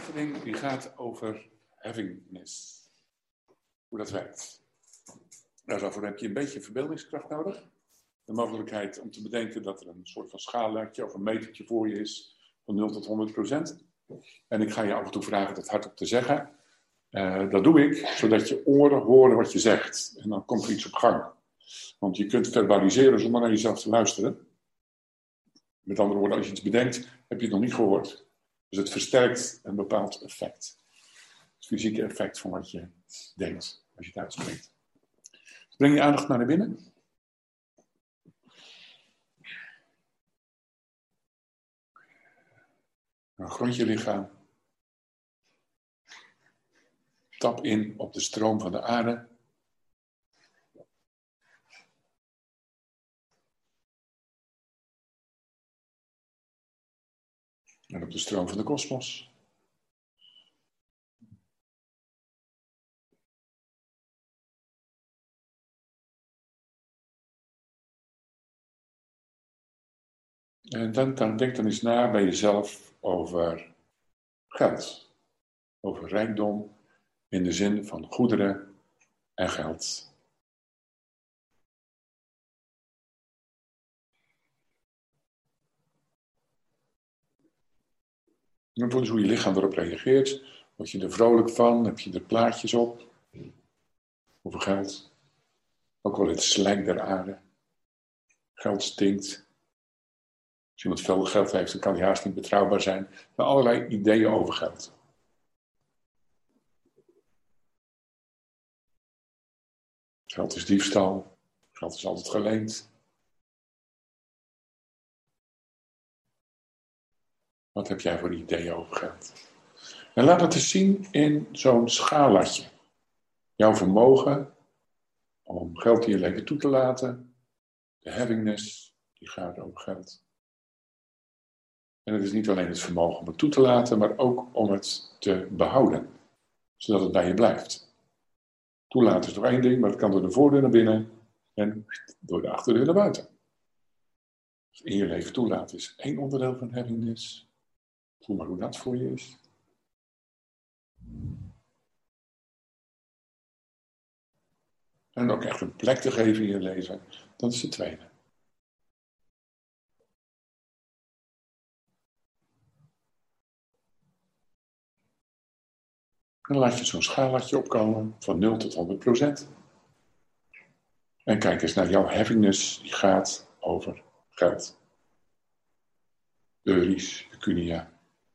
oefening die gaat over havingness. Hoe dat werkt. Nou, daarvoor heb je een beetje verbeeldingskracht nodig. De mogelijkheid om te bedenken dat er een soort van schaalaartje of een metertje voor je is van 0 tot 100%. En ik ga je af en toe vragen dat hardop te zeggen. Dat doe ik, zodat je oren horen wat je zegt. En dan komt er iets op gang. Want je kunt verbaliseren zonder naar jezelf te luisteren. Met andere woorden, als je iets bedenkt, heb je het nog niet gehoord. Dus het versterkt een bepaald effect. Het fysieke effect van wat je denkt, als je het uitspreekt. Dus breng je aandacht naar binnen. Dan grond je lichaam. Tap in op de stroom van de aarde. En op de stroom van de kosmos. En denk dan eens na bij jezelf over geld. Over rijkdom in de zin van goederen en geld. En voel eens hoe je lichaam erop reageert. Word je er vrolijk van? Heb je er plaatjes op? Over geld. Ook wel het slijk der aarde. Geld stinkt. Als iemand veel geld heeft, dan kan hij haast niet betrouwbaar zijn. Maar allerlei ideeën over geld. Geld is diefstal. Geld is altijd geleend. Wat heb jij voor ideeën over geld? En laat het eens zien in zo'n schaallatje. Jouw vermogen om geld in je leven toe te laten. De havingness, die gaat over geld. En het is niet alleen het vermogen om het toe te laten, maar ook om het te behouden. Zodat het bij je blijft. Toelaten is nog één ding, maar het kan door de voordeur naar binnen en door de achterdeur naar buiten. Dus in je leven toelaten is één onderdeel van havingness. Voel maar hoe dat voor je is. En ook echt een plek te geven in je leven, dat is de tweede. En dan laat je zo'n schaallatje opkomen van 0 tot 100%. En kijk eens naar jouw havingness, die gaat over geld. Euries, pecunia.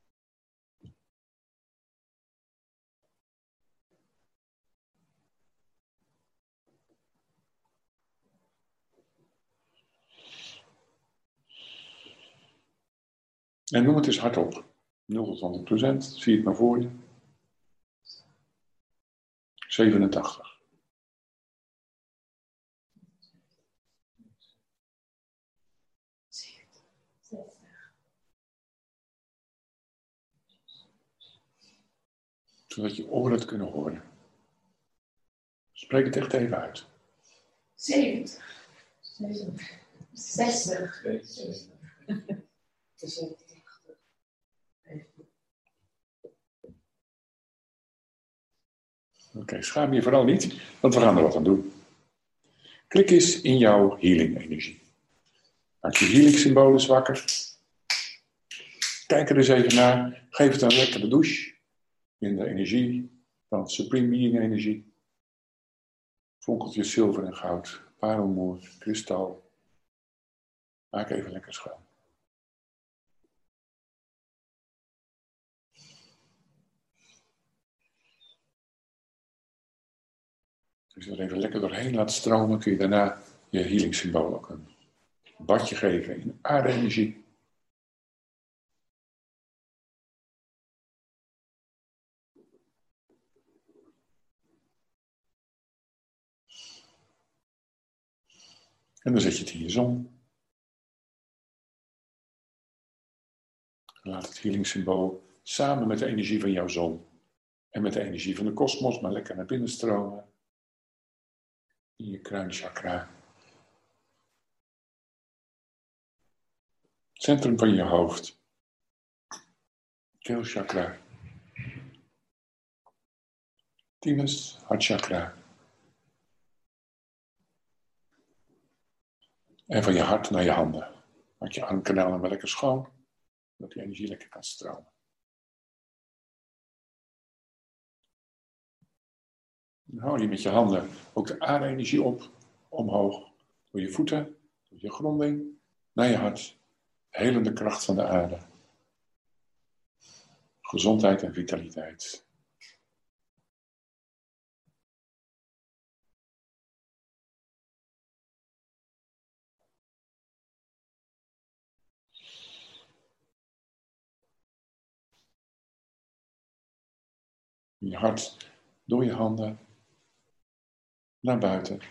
En noem het eens hardop. 0 tot 100%, zie het maar voor je. 87. Zodat je oren het kunnen horen. Spreek het echt even uit. 70. 60. Oké, schaam je vooral niet, want we gaan er wat aan doen. Klik eens in jouw healing-energie. Maak je healing-symbolen wakker. Kijk er eens even naar. Geef het een lekkere douche. In de energie van Supreme Being-energie. Vonkeltjes zilver en goud. Parelmoer, kristal. Maak even lekker schoon. Als je er even lekker doorheen laat stromen, kun je daarna je healing-symbool ook een badje geven in aarde-energie. En dan zet je het in je zon. Laat het healing-symbool samen met de energie van jouw zon en met de energie van de kosmos maar lekker naar binnen stromen. In je kruinchakra. Centrum van je hoofd. Keelchakra. Thymus, hartchakra. En van je hart naar je handen. Maak je armkanalen maar lekker schoon, zodat die energie lekker kan stromen. Dan hou je met je handen ook de aarde-energie op, omhoog, door je voeten, door je gronding, naar je hart. Helende kracht van de aarde. Gezondheid en vitaliteit. Je hart door je handen naar buiten.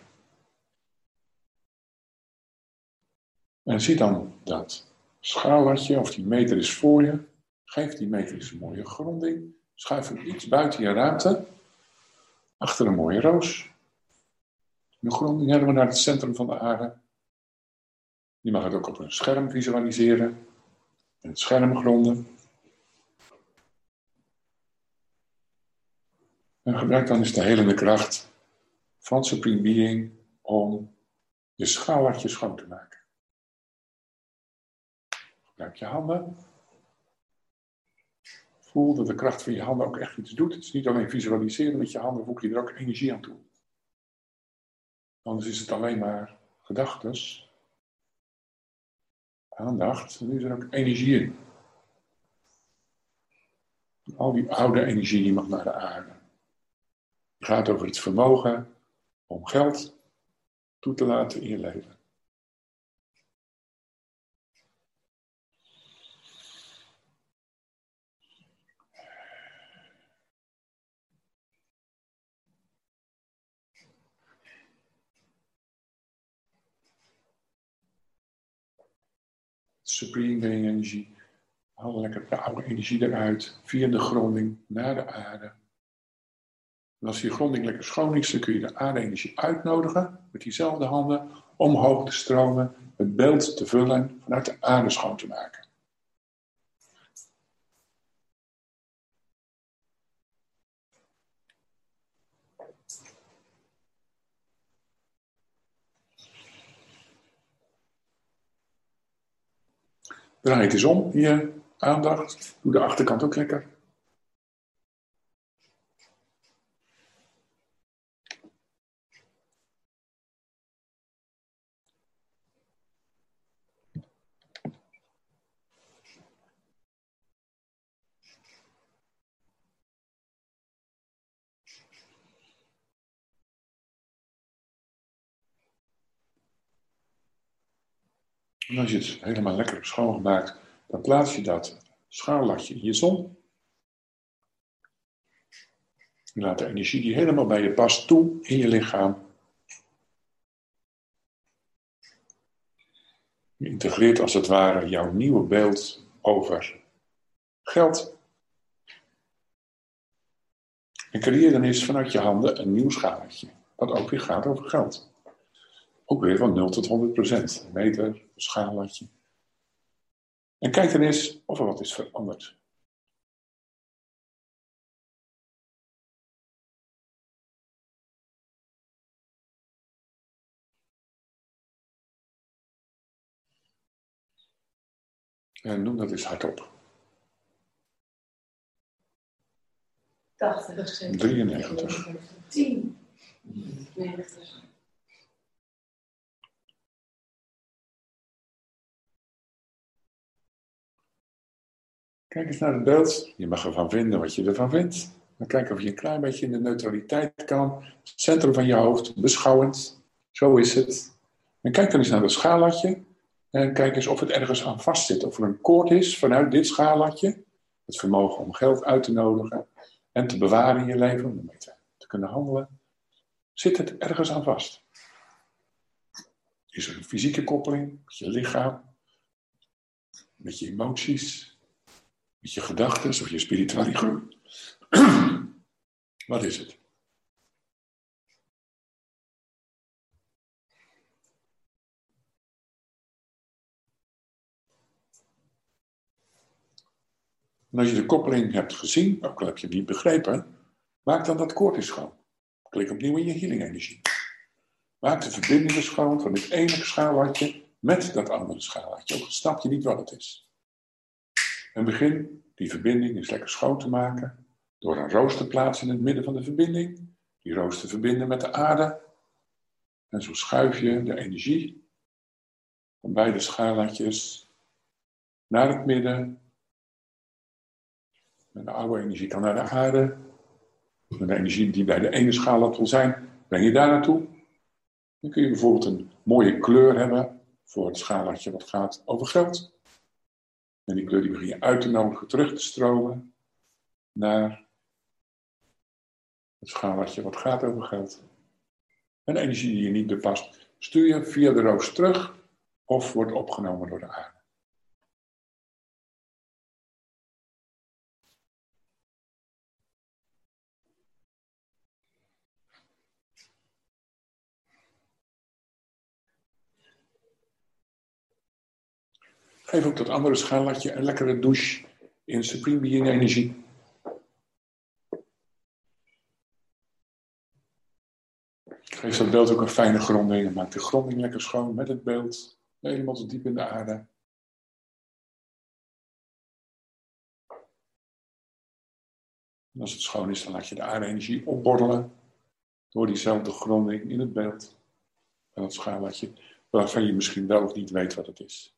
En zie dan dat schaallatje, of die meter is voor je. Geef die meter eens een mooie gronding. Schuif hem iets buiten je ruimte. Achter een mooie roos. De gronding helemaal naar het centrum van de aarde. Je mag het ook op een scherm visualiseren. En het scherm gronden. En gebruik dan eens de helende kracht van Supreme Being om je schaallatje schoon te maken. Gebruik je handen. Voel dat de kracht van je handen ook echt iets doet. Het is niet alleen visualiseren met je handen, voeg je er ook energie aan toe. Anders is het alleen maar gedachtes, aandacht. Nu is er ook energie in. Al die oude energie die mag naar de aarde. Het gaat over het vermogen om geld toe te laten in je leven. Supreme Being energie. Haal lekker de oude energie eruit. Via de gronding naar de aarde. En als die gronding lekker schoon is, dan kun je de aarde-energie uitnodigen. Met diezelfde handen omhoog te stromen. Het beeld te vullen en vanuit de aarde schoon te maken. Draai het eens om, je aandacht. Doe de achterkant ook lekker. En als je het helemaal lekker hebt schoongemaakt, dan plaats je dat schaallatje in je zon. Je laat de energie die helemaal bij je past toe in je lichaam. Je integreert als het ware jouw nieuwe beeld over geld. En creëer dan eens vanuit je handen een nieuw schaaltje, wat ook weer gaat over geld. Ook weer van 0 tot 100%. Een meter, een schaallatje. En kijk dan eens of er wat is veranderd. En noem dat eens hardop. 80. 93. 10. 90. Kijk eens naar het beeld. Je mag ervan vinden wat je ervan vindt. Dan kijk of je een klein beetje in de neutraliteit kan. Het centrum van je hoofd, beschouwend. Zo is het. En kijk dan eens naar dat schaallatje. En kijk eens of het ergens aan vastzit. Of er een koord is vanuit dit schaallatje. Het vermogen om geld uit te nodigen. En te bewaren in je leven. Om ermee te kunnen handelen. Zit het ergens aan vast? Is er een fysieke koppeling met je lichaam? Met je emoties? Met je gedachten of je spiritualiteit. Wat is het? En als je de koppeling hebt gezien, ook al heb je het niet begrepen, Maak dan dat koord eens schoon. Klik opnieuw in je healing energie. Maak de verbindingen schoon van dit ene schaallatje met dat andere schaallatje. Ook al snap je niet wat het is. En begin die verbinding eens lekker schoon te maken. Door een roos te plaatsen in het midden van de verbinding. Die roos te verbinden met de aarde. En zo schuif je de energie van beide schaallatjes naar het midden. En de oude energie kan naar de aarde. En de energie die bij de ene schaallat wil zijn, breng je daar naartoe. Dan kun je bijvoorbeeld een mooie kleur hebben voor het schaallatje wat gaat over geld. En die kleur die begin je uit te nodigen terug te stromen naar het schaallatje wat gaat over geld. En de energie die je niet bepast, stuur je via de roos terug of wordt opgenomen door de aarde. Geef ook dat andere schaallatje een lekkere douche in Supreme Being energie. Geef dat beeld ook een fijne gronding en maak de gronding lekker schoon met het beeld. Helemaal tot diep in de aarde. En als het schoon is, dan laat je de aarde-energie opborrelen door diezelfde gronding in het beeld van het schaallatje, waarvan je misschien wel of niet weet wat het is.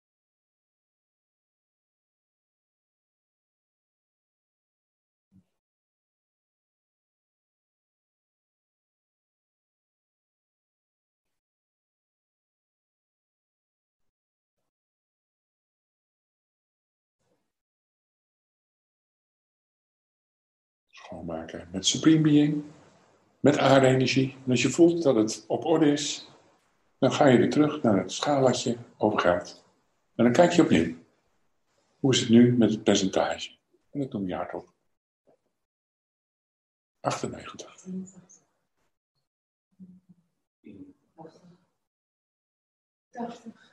Schoonmaken met Supreme Being, met aarde-energie. En als je voelt dat het op orde is, dan ga je weer terug naar het schaallatje over geld. En dan kijk je opnieuw. Hoe is het nu met het percentage? En dat noem je hardop. 98. 80.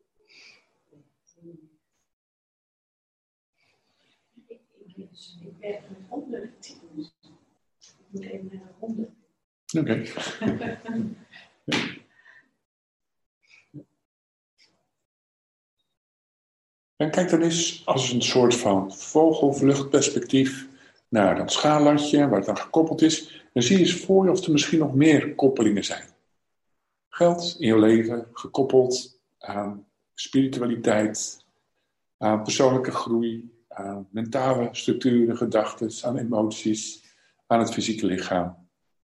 Ik werk met 100. Ik moet even naar de 100. Oké. En kijk dan eens als een soort van vogelvluchtperspectief naar dat schaallatje waar het aan gekoppeld is. En zie eens voor je of er misschien nog meer koppelingen zijn. Geld in je leven gekoppeld aan spiritualiteit, aan persoonlijke groei, aan mentale structuren, gedachten, aan emoties, aan het fysieke lichaam.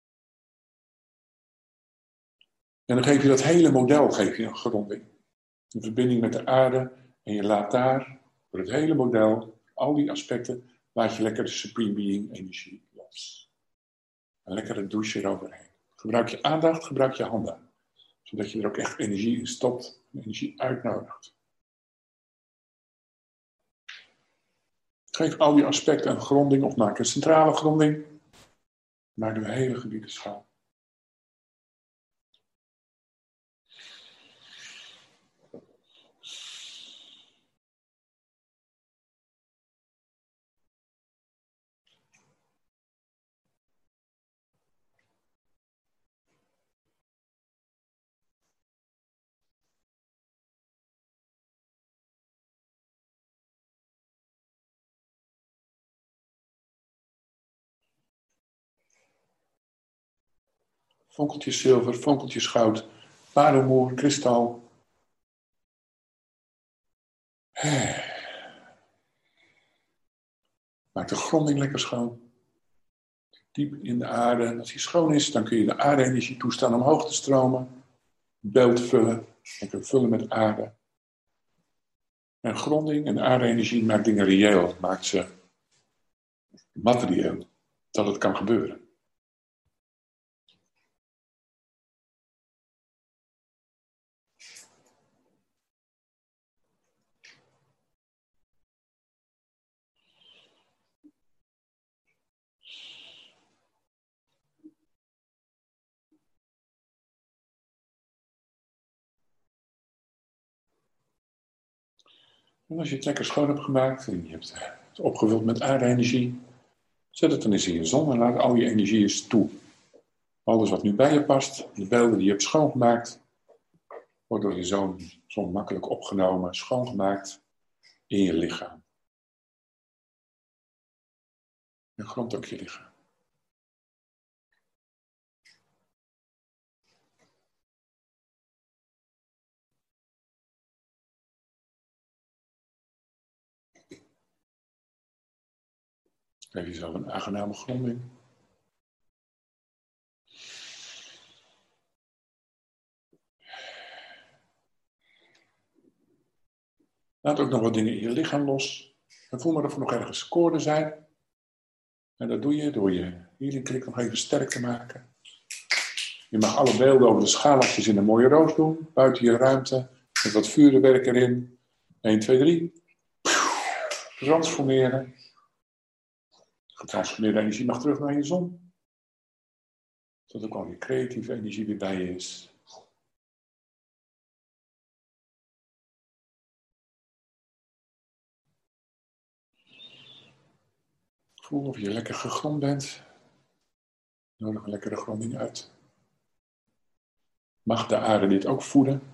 En dan geef je dat hele model een gronding. Een verbinding met de aarde. En je laat daar, door het hele model, al die aspecten, laat je lekker de Supreme Being energie los. Een lekkere douche eroverheen. Gebruik je aandacht, gebruik je handen. Zodat je er ook echt energie in stopt, energie uitnodigt. Geef al die aspecten een gronding of maak een centrale gronding. Maak de hele gebieden schoon. Vonkeltjes zilver, vonkeltjes goud, parelmoer, kristal. Maak de gronding lekker schoon. Diep in de aarde. En als die schoon is, dan kun je de aarde-energie toestaan omhoog te stromen. Beeld vullen. Lekker vullen met aarde. En gronding en aarde-energie maakt dingen reëel. Maakt ze materieel. Dat het kan gebeuren. En als je het lekker schoon hebt gemaakt en je hebt het opgevuld met aarde-energie, Zet het dan eens in je zon en laat al je energie eens toe. Alles wat nu bij je past, de beelden die je hebt schoongemaakt, wordt door je zon makkelijk opgenomen, schoongemaakt in je lichaam. En grondt ook je lichaam. Geef jezelf een aangename gronding. Laat ook nog wat dingen in je lichaam los. En voel maar of er nog ergens koorden zijn. En dat doe je door je healingklik nog even sterk te maken. Je mag alle beelden over de schaalakjes in een mooie roos doen. Buiten je ruimte. Met wat vuurwerk erin. 1, 2, 3. Transformeren. Getransformeerde energie mag terug naar je zon. Zodat ook al je creatieve energie weer bij je is. Voel of je lekker gegrond bent. Nodig een lekkere gronding uit. Mag de aarde dit ook voeden?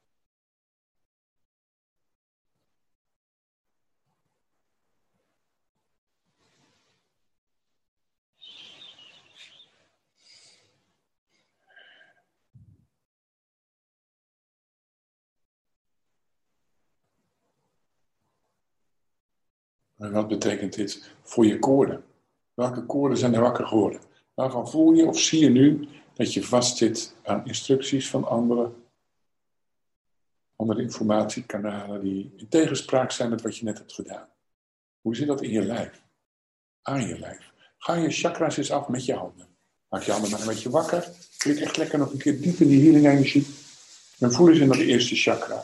En wat betekent dit voor je koorden? Welke koorden zijn er wakker geworden? Waarvan voel je of zie je nu dat je vastzit aan instructies van anderen? Andere informatiekanalen die in tegenspraak zijn met wat je net hebt gedaan. Hoe zit dat in je lijf? Aan je lijf. Ga je chakra's eens af met je handen. Maak je handen maar een beetje wakker. Klik echt lekker nog een keer diep in die healing energie. En voel eens in dat eerste chakra.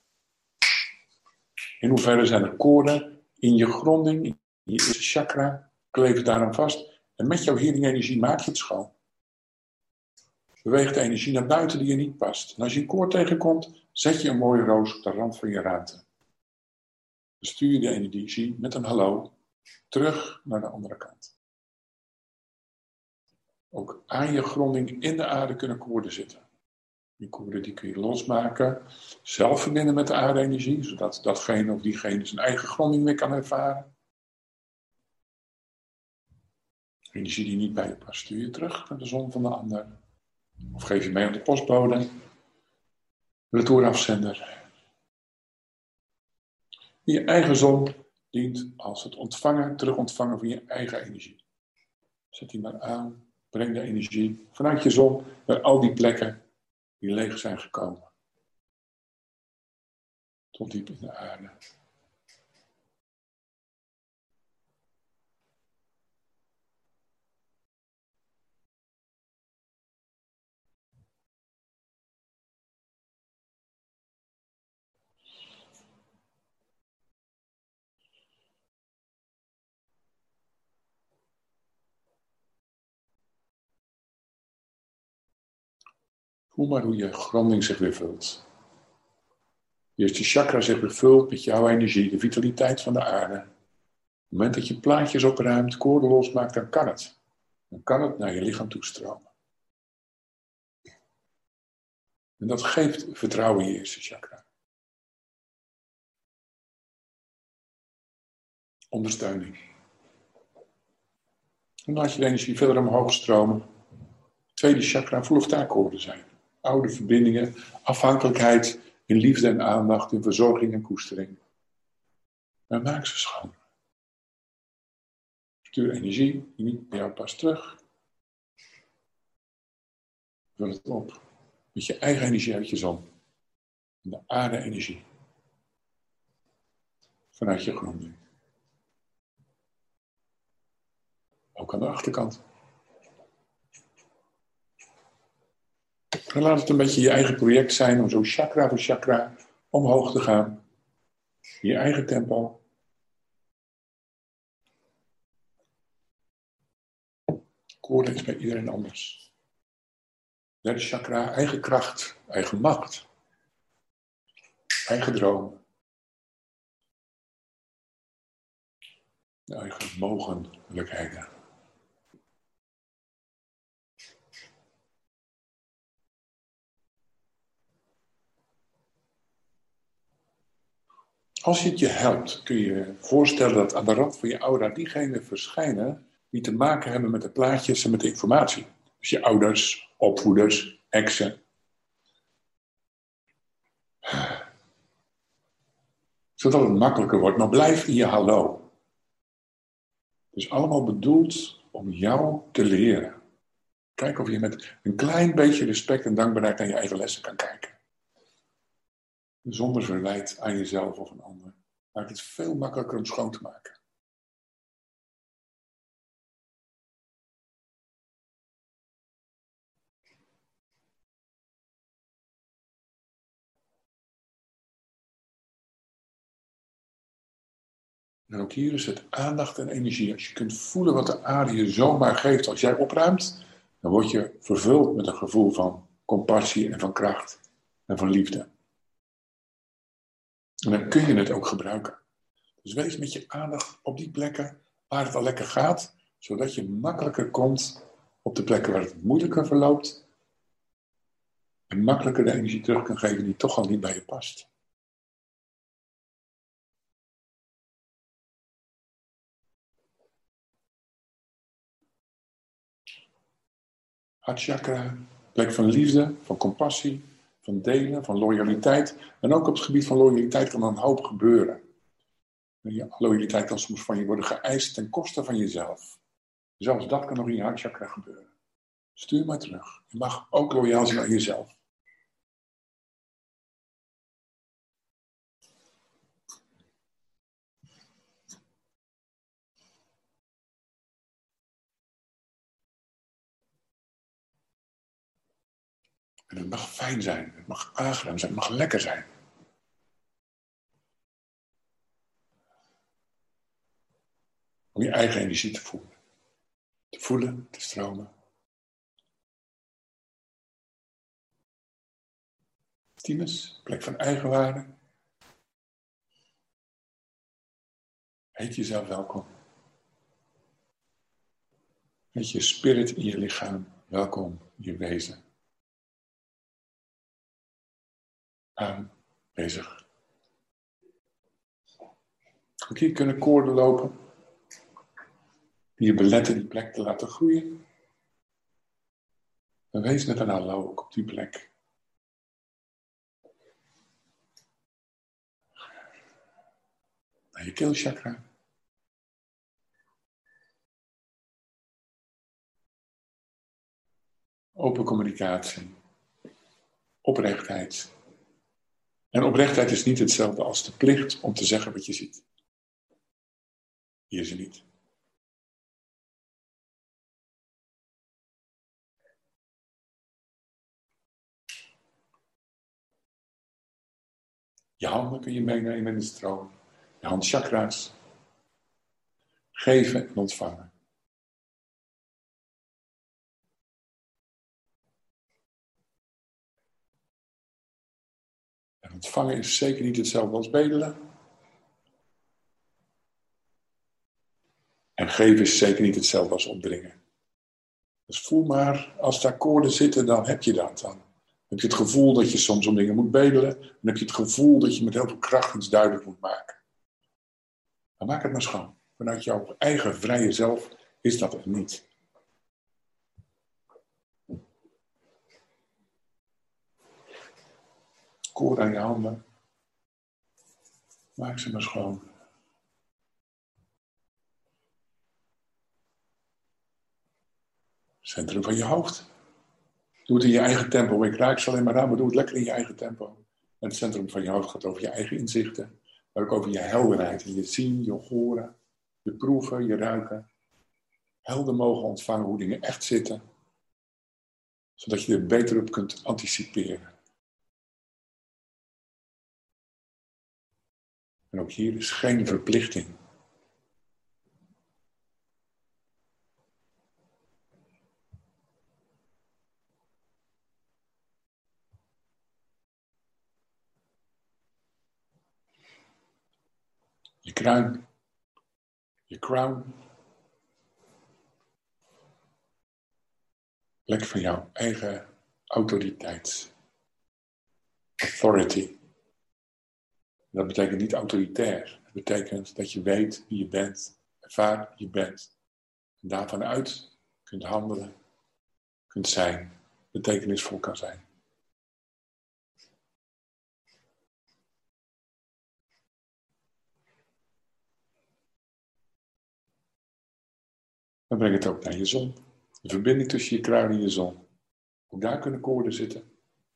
In hoeverre zijn er koorden in je gronding, in je eerste chakra? Kleef daar aan vast. En met jouw healing energie maak je het schoon. Beweeg de energie naar buiten die je niet past. En als je een koord tegenkomt, zet je een mooie roos op de rand van je ruimte. Dan stuur je de energie met een hallo terug naar de andere kant. Ook aan je gronding in de aarde kunnen koorden zitten. Die koorden die kun je losmaken, zelf verbinden met de aarde-energie, zodat datgene of diegene zijn eigen gronding weer kan ervaren. Energie die niet bij je past, stuur je terug naar de zon van de ander. Of geef je mee aan de postbode, retourafzender. Je eigen zon dient als het terugontvangen van je eigen energie. Zet die maar aan, breng de energie vanuit je zon naar al die plekken die leeg zijn gekomen. Tot diep in de aarde. Voel maar hoe je gronding zich weer vult. Eerst je chakra zich weer vult met jouw energie, de vitaliteit van de aarde. Op het moment dat je plaatjes opruimt, koorden losmaakt, dan kan het. Dan kan het naar je lichaam toestromen. En dat geeft vertrouwen in je eerste chakra. Ondersteuning. En dan laat je de energie verder omhoog stromen. Tweede chakra, voel of daar koorden zijn. Oude verbindingen, afhankelijkheid in liefde en aandacht, in verzorging en koestering. Maar maak ze schoon. Stuur energie die niet bij jou past terug. Vul het op met je eigen energie uit je zon. En de aarde-energie. Vanuit je gronding. Ook aan de achterkant. En laat het een beetje je eigen project zijn om zo chakra voor chakra omhoog te gaan. In je eigen tempo. Koorden is bij iedereen anders. Derde chakra, eigen kracht, eigen macht. Eigen droom. Eigen mogelijkheden. Als het je helpt, kun je je voorstellen dat aan de rand van je aura diegenen verschijnen die te maken hebben met de plaatjes en met de informatie. Dus je ouders, opvoeders, exen. Zodat het makkelijker wordt, maar blijf in je hallo. Het is allemaal bedoeld om jou te leren. Kijk of je met een klein beetje respect en dankbaarheid naar je eigen lessen kan kijken. Zonder verwijt aan jezelf of een ander. Maakt het veel makkelijker om schoon te maken. En ook hier is het aandacht en energie. Als je kunt voelen wat de aarde je zomaar geeft als jij opruimt, dan word je vervuld met een gevoel van compassie en van kracht en van liefde. En dan kun je het ook gebruiken. Dus wees met je aandacht op die plekken waar het al lekker gaat, zodat je makkelijker komt op de plekken waar het moeilijker verloopt en makkelijker de energie terug kan geven die toch al niet bij je past. Hartchakra, plek van liefde, van compassie, van delen, van loyaliteit. En ook op het gebied van loyaliteit kan er een hoop gebeuren. Loyaliteit kan soms van je worden geëist ten koste van jezelf. Zelfs dat kan nog in je hartchakra gebeuren. Stuur maar terug. Je mag ook loyaal zijn aan jezelf. En het mag fijn zijn, het mag aangenaam zijn, het mag lekker zijn. Om je eigen energie te voelen. Te voelen, te stromen. Thymus, plek van eigenwaarde. Heet jezelf welkom. Heet je spirit in je lichaam welkom in je wezen. Aanwezig. Ook hier kunnen koorden lopen. Die je beletten die plek te laten groeien. En wees met een hallo ook op die plek. Naar je keelchakra. Open communicatie. Oprechtheid. En oprechtheid is niet hetzelfde als de plicht om te zeggen wat je ziet. Hier is het niet. Je handen kun je meenemen in de stroom. Je handchakra's. Geven en ontvangen. En ontvangen is zeker niet hetzelfde als bedelen. En geven is zeker niet hetzelfde als opdringen. Dus voel maar, als daar koorden zitten, dan heb je dat. Dan heb je het gevoel dat je soms om dingen moet bedelen. Dan heb je het gevoel dat je met heel veel kracht iets duidelijk moet maken. Dan maak het maar schoon. Vanuit jouw eigen vrije zelf is dat er niet. Koord aan je handen. Maak ze maar schoon. Centrum van je hoofd. Doe het in je eigen tempo. Ik raak ze alleen maar aan, maar doe het lekker in je eigen tempo. En het centrum van je hoofd gaat over je eigen inzichten. Maar ook over je helderheid. En je zien, je horen, je proeven, je ruiken. Helder mogen ontvangen hoe dingen echt zitten. Zodat je er beter op kunt anticiperen. En ook hier is geen verplichting. Je kruin. Je crown. Plek van jouw eigen autoriteit. Authority. Dat betekent niet autoritair. Dat betekent dat je weet wie je bent, ervaart wie je bent. En daarvan uit kunt handelen, kunt zijn, betekenisvol kan zijn. Dan breng het ook naar je zon. De verbinding tussen je kruin en je zon. Ook daar kunnen koorden zitten.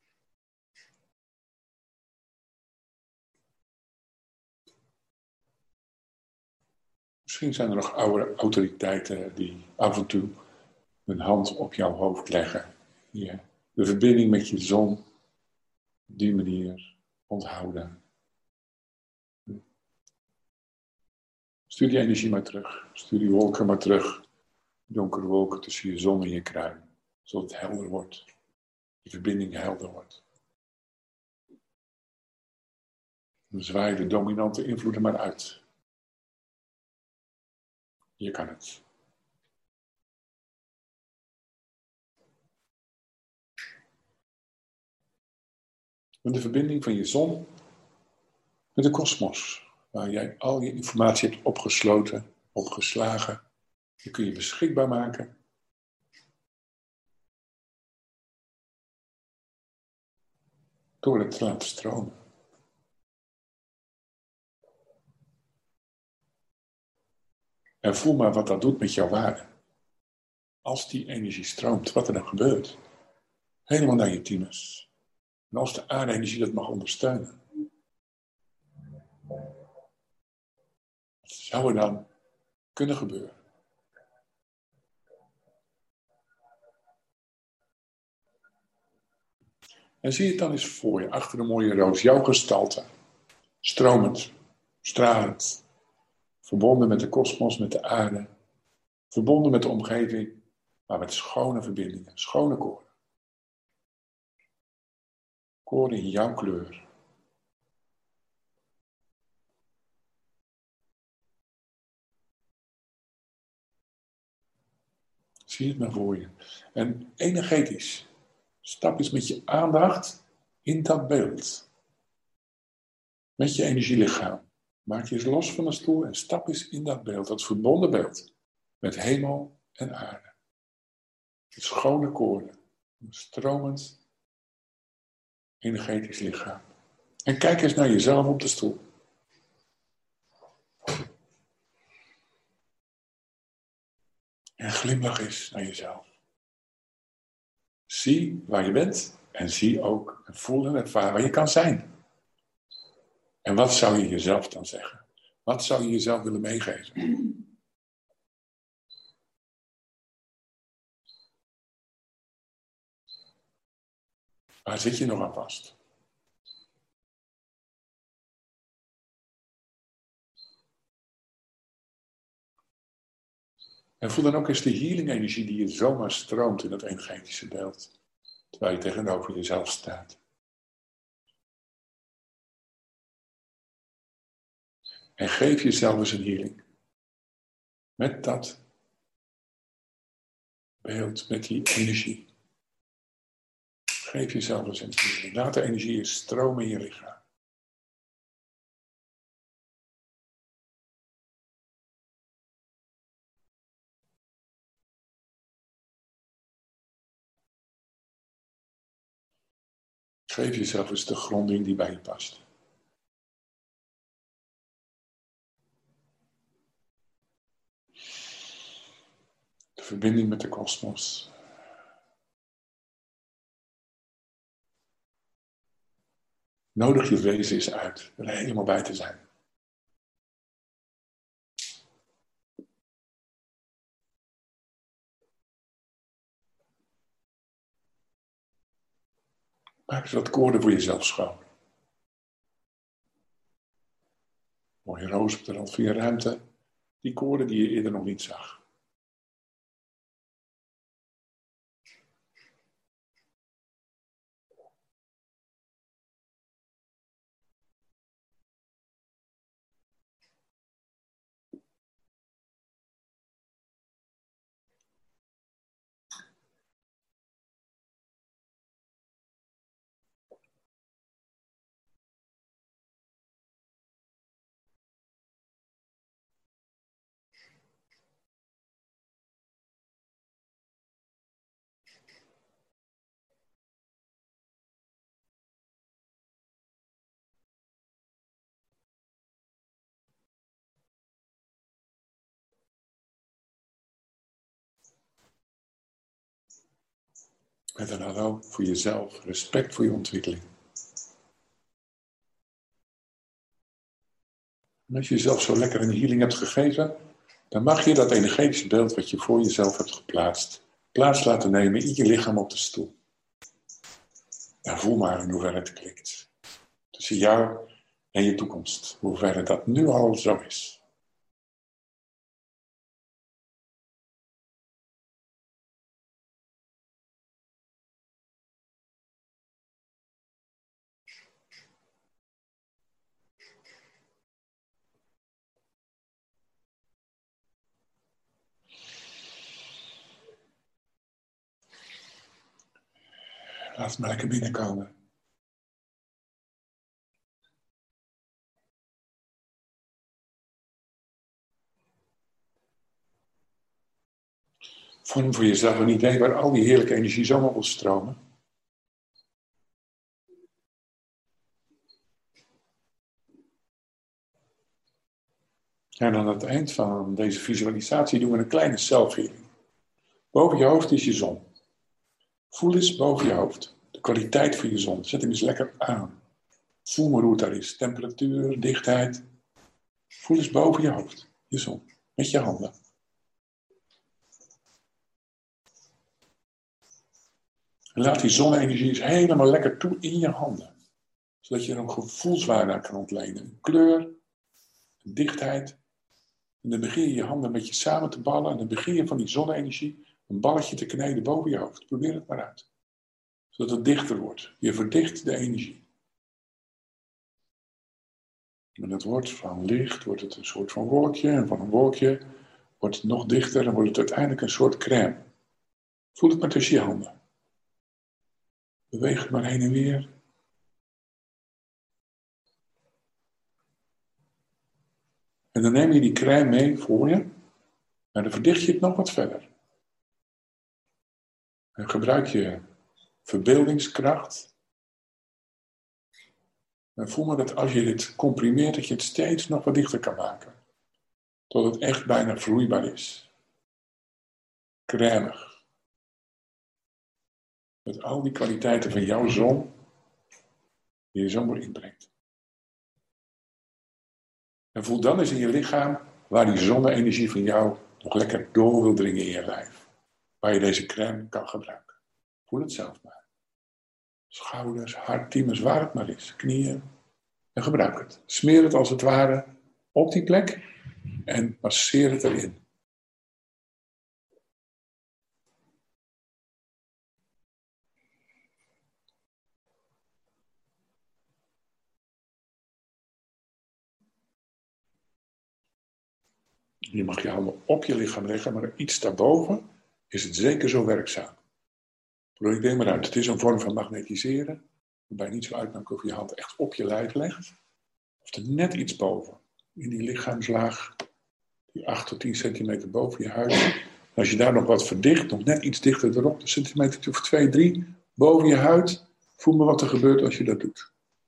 Misschien zijn er nog oude autoriteiten die af en toe hun hand op jouw hoofd leggen. Hier. De verbinding met je zon op die manier onthouden. Stuur die energie maar terug. Stuur die wolken maar terug. Donkere wolken tussen je zon en je kruin. Zodat het helder wordt. Die verbinding helder wordt. Dan zwaai de dominante invloeden maar uit. Je kan het. Met de verbinding van je zon met de kosmos. Waar jij al je informatie hebt opgesloten, opgeslagen. Die kun je beschikbaar maken. Door het te laten stromen. En voel maar wat dat doet met jouw waarde. Als die energie stroomt, wat er dan gebeurt. Helemaal naar je thymus. En als de aarde-energie dat mag ondersteunen. Wat zou er dan kunnen gebeuren? En zie het dan eens voor je, achter de mooie roos, jouw gestalte. Stromend, stralend. Verbonden met de kosmos, met de aarde. Verbonden met de omgeving, maar met schone verbindingen, schone koorden. Koorden in jouw kleur. Zie het maar voor je. En energetisch, stap eens met je aandacht in dat beeld. Met je energielichaam. Maak je eens los van de stoel en stap eens in dat beeld, dat verbonden beeld. Met hemel en aarde. Met schone koorden. Een stromend energetisch lichaam. En kijk eens naar jezelf op de stoel. En glimlach eens naar jezelf. Zie waar je bent en zie ook en voel en ervaar waar je kan zijn. En wat zou je jezelf dan zeggen? Wat zou je jezelf willen meegeven? Waar zit je nog aan vast? En voel dan ook eens de healing energie die je zomaar stroomt in dat energetische beeld. Terwijl je tegenover jezelf staat. En geef jezelf eens een healing. Met dat beeld, met die energie. Geef jezelf eens een healing. Laat de energie eens stromen in je lichaam. Geef jezelf eens de gronding die bij je past. De verbinding met de kosmos. Nodig je wezen eens uit, er helemaal bij te zijn. Maak eens wat koorden voor jezelf schoon. Mooie roos op de rand van je ruimte. Die koorden die je eerder nog niet zag. Met een hallo voor jezelf, respect voor je ontwikkeling. En als je jezelf zo lekker een healing hebt gegeven, dan mag je dat energetische beeld wat je voor jezelf hebt geplaatst, plaats laten nemen in je lichaam op de stoel. En voel maar in hoeverre het klikt. Tussen jou en je toekomst. Hoeverre dat nu al zo is. Laat het maar lekker binnenkomen. Vorm voor jezelf een idee waar al die heerlijke energie zomaar wil stromen. En aan het eind van deze visualisatie doen we een kleine self-healing. Boven je hoofd is je zon. Voel eens boven je hoofd. De kwaliteit van je zon. Zet hem eens lekker aan. Voel maar hoe het daar is. Temperatuur, dichtheid. Voel eens boven je hoofd. Je zon. Met je handen. En laat die zonne-energie eens helemaal lekker toe in je handen. Zodat je er een gevoelswaarde aan kan ontlenen. Een kleur, een dichtheid. En dan begin je je handen een beetje samen te ballen. En dan begin je van die zonne-energie een balletje te kneden boven je hoofd. Probeer het maar uit. Zodat het dichter wordt. Je verdicht de energie. En het wordt van licht, wordt het een soort van wolkje. En van een wolkje wordt het nog dichter en wordt het uiteindelijk een soort crème. Voel het maar tussen je handen. Beweeg het maar heen en weer. En dan neem je die crème mee voor je. En dan verdicht je het nog wat verder. En gebruik je verbeeldingskracht. En voel maar dat als je dit comprimeert, dat je het steeds nog wat dichter kan maken. Tot het echt bijna vloeibaar is. Crèmig. Met al die kwaliteiten van jouw zon, die je zomaar inbrengt. En voel dan eens in je lichaam waar die zonne-energie van jou nog lekker door wil dringen in je lijf. Waar je deze crème kan gebruiken. Voel het zelf maar. Schouders, hart, tiemers, waar het maar is. Knieën. En gebruik het. Smeer het als het ware op die plek en masseer het erin. Je mag je handen op je lichaam leggen, maar iets daarboven is het zeker zo werkzaam. Probeer maar uit. Het is een vorm van magnetiseren, waarbij je niet zo uitmaakt of je je hand echt op je lijf legt, of er net iets boven, in die lichaamslaag, die 8 tot 10 centimeter boven je huid. En als je daar nog wat verdicht, nog net iets dichter erop, een centimeter of 2, 3, boven je huid, voel maar wat er gebeurt als je dat doet.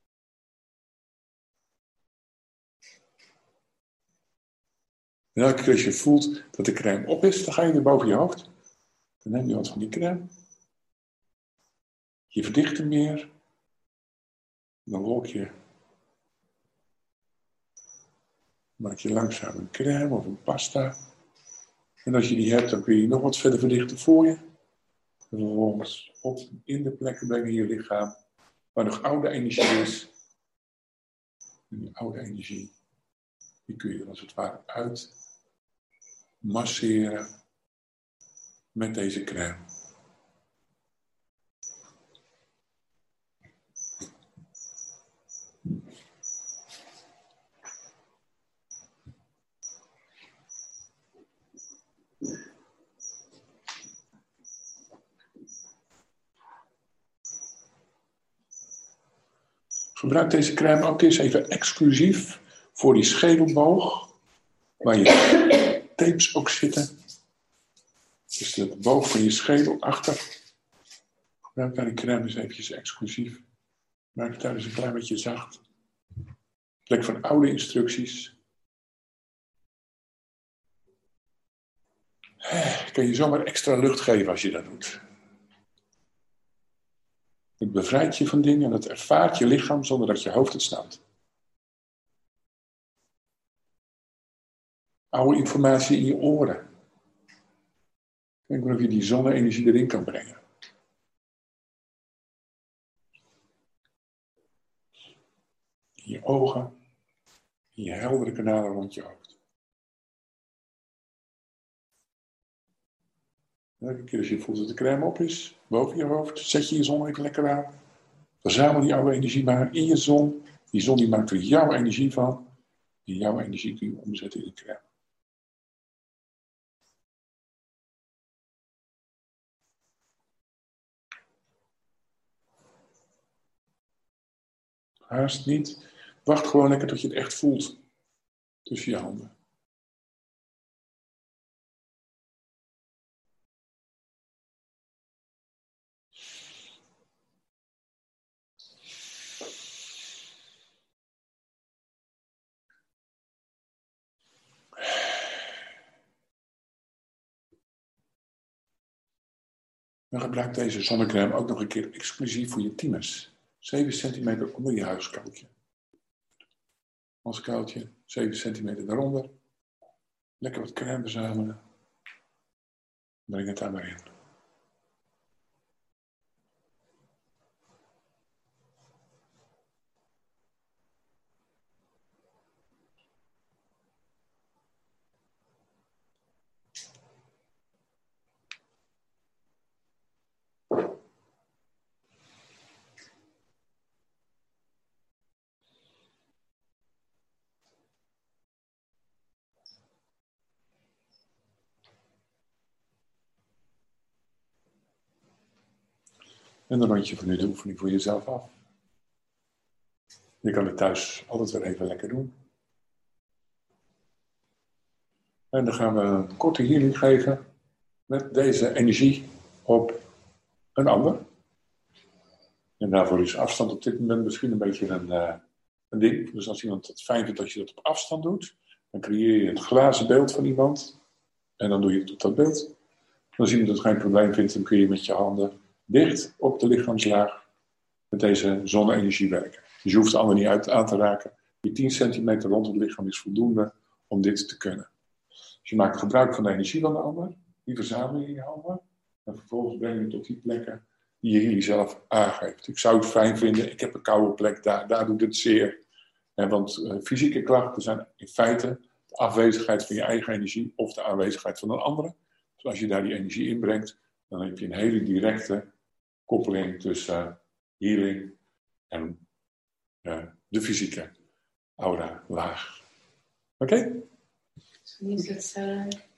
En elke keer als je voelt dat de crème op is, dan ga je weer boven je hoofd. Dan neem je wat van die crème. Je verdicht hem meer. Dan maak je langzaam een crème of een pasta. En als je die hebt, dan kun je nog wat verder verdichten voor je. En vervolgens in de plekken brengen in je lichaam waar nog oude energie is. En die oude energie, die kun je als het ware uit masseren met deze crème. Gebruik deze crème ook eens even exclusief voor die schedelboog, waar je tapes ook zitten. Dus de boog van je schedel achter. Gebruik daar die crème eens eventjes exclusief. Maak het daar eens een klein beetje zacht. Plek van oude instructies. Kan je zomaar extra lucht geven als je dat doet. Het bevrijdt je van dingen en het ervaart je lichaam zonder dat je hoofd het snapt. Oude informatie in je oren. Kijk maar of je die zonne-energie erin kan brengen. In je ogen, in je heldere kanalen rond je hoofd. Elke keer als je voelt dat de crème op is, boven je hoofd, zet je je zon even lekker aan. Verzamel die oude energie maar in je zon. Die zon die maakt er jouw energie van. En jouw energie kun je omzetten in een crème. Haast niet. Wacht gewoon lekker tot je het echt voelt. Tussen je handen. Dan gebruik deze zonnecrème ook nog een keer exclusief voor je thymus. 7 centimeter onder je huiskoutje. Als koutje, 7 centimeter daaronder. Lekker wat crème verzamelen. Breng het daar maar in. En dan rond je van nu de oefening voor jezelf af. Je kan het thuis altijd weer even lekker doen. En dan gaan we een korte healing geven met deze energie op een ander. En daarvoor is afstand op dit moment misschien een beetje een ding. Dus als iemand het fijn vindt dat je dat op afstand doet, dan creëer je het glazen beeld van iemand. En dan doe je het op dat beeld. En als iemand het geen probleem vindt, dan kun je met je handen dicht op de lichaamslaag met deze zonne-energie werken. Dus je hoeft de ander niet aan te raken. Die 10 centimeter rond het lichaam is voldoende om dit te kunnen. Dus je maakt gebruik van de energie van de ander. Die verzamel je in je handen. En vervolgens breng je het tot die plekken die je hier zelf aangeeft. Ik zou het fijn vinden, ik heb een koude plek, daar doet het zeer. Want fysieke klachten zijn in feite de afwezigheid van je eigen energie of de aanwezigheid van een andere. Dus als je daar die energie inbrengt, dan heb je een hele directe koppeling tussen healing en de fysieke aura-laag. Oké? Is het